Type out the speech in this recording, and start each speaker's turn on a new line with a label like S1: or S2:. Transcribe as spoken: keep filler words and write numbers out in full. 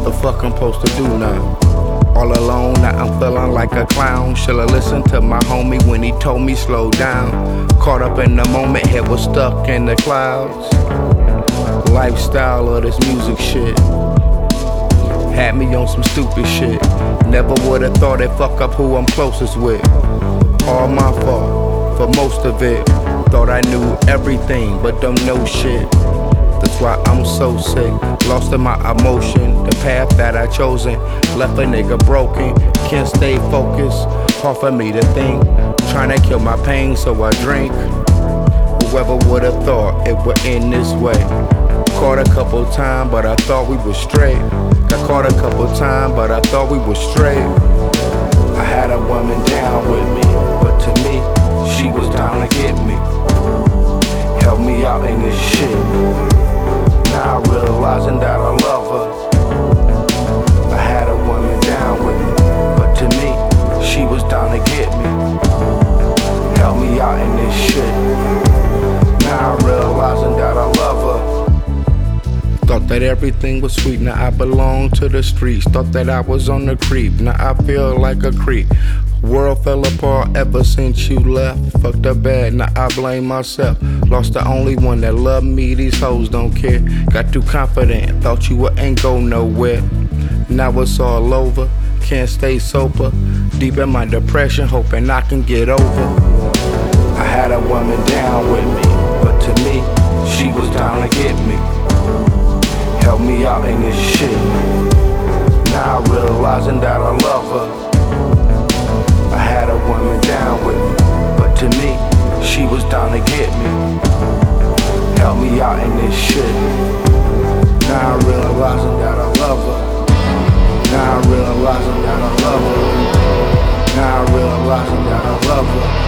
S1: The fuck I'm supposed to do now? All alone, now I'm feeling like a clown. Should've listened to my homie when he told me slow down. Caught up in the moment, head was stuck in the clouds. Lifestyle of this music shit had me on some stupid shit. Never would've thought it fuck up who I'm closest with. All my fault for most of it. Thought I knew everything, but don't know shit. That's why I'm so sick, lost in my emotion. The path that I chosen left a nigga broken. Can't stay focused, hard for me to think. Trying to kill my pain, so I drink. Whoever would've thought it would end this way. Caught a couple times, but I thought we was straight. Got caught a couple times, but I thought we was straight. I had a woman down with me, but to me, she was down to get me. Help me out in this shit. Now I'm realizing that I love her. I had a woman down with me, but to me, she was down to get me. Help me out in this shit. Now I'm realizing that I love her. Thought that everything was sweet, now I belong to the streets. Thought that I was on the creep, now I feel like a creep. World fell apart ever since you left. Fucked up bad, now I blame myself. Lost the only one that loved me, these hoes don't care. Got too confident, thought you ain't go nowhere. Now it's all over, can't stay sober. Deep in my depression, hoping I can get over. I had a woman down with me, but to me, she was down to get me. Help me out in this shit. Now I'm realizing that I love her. I had a woman down with me, but to me, she was down to get me. Help me out in this shit. Now I'm realizing that I love her. Now I'm realizing that I love her. Now I'm realizing that I love her.